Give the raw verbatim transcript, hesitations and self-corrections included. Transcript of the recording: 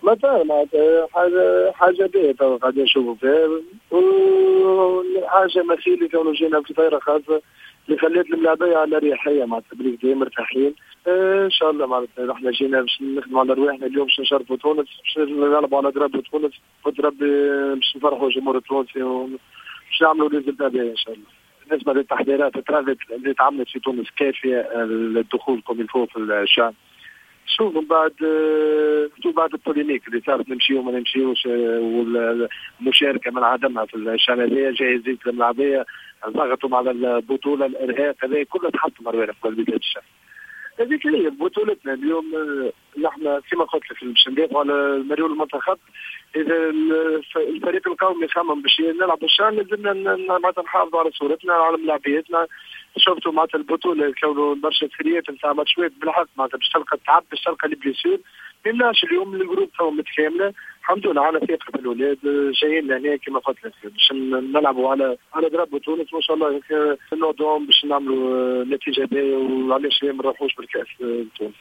مثلا معناتها حاجه حاجه باهيه تو قاعدين نشوفوا فيها، وحاجه مثيله كونوا جينا في طايره خاصه اللي خلت الملاعبيه على اريحيه معناتها بالكدا مرتاحين. آه ان شاء الله معناتها احنا جينا باش نخدموا على رواحنا اليوم، باش نشرفوا تونس، باش نلعبوا على درب تونس، قلت ربي باش نفرحوا الجمهور التونسي وباش نعملوا ريزلتا باهي ان شاء الله. بالنسبه للتحضيرات اللي تعملت في تونس كافيه للدخول كوم الفو في الشان. شوف من بعد شوف بعد البوليميك اللي صارت نمشي وما نمشيوش، والمشاركه من عدمها في الشان هذايا، جاهزيه الملاعبيه، ضغطوا على البطوله، الارهاق هذا كله تحط مروان في بلاد الشام. هذيك هي بطولتنا اليوم. نحن كما قلت لك باش ندافعوا على المريول المنتخب. اذا الفريق القومي خمم باش نلعب الشان لازمنا معناتها نحافظوا على صورتنا على ملاعبيتنا. شفتوا معناتها البطوله كونوا برشا سريات نتاع ماتشات بالحق معناتها باش تلقى التعب، باش تلقى البليسيور. ميمناش اليوم الجروب تو متكامله الحمد لله، على ثقه في الاولاد جايين لهنا كما قلت لك باش نلعبوا على على درب تونس وان شاء الله نوضوهم باش نعملوا نتيجه باهيه، وعلاش ما نروحوش بالكاس تونس.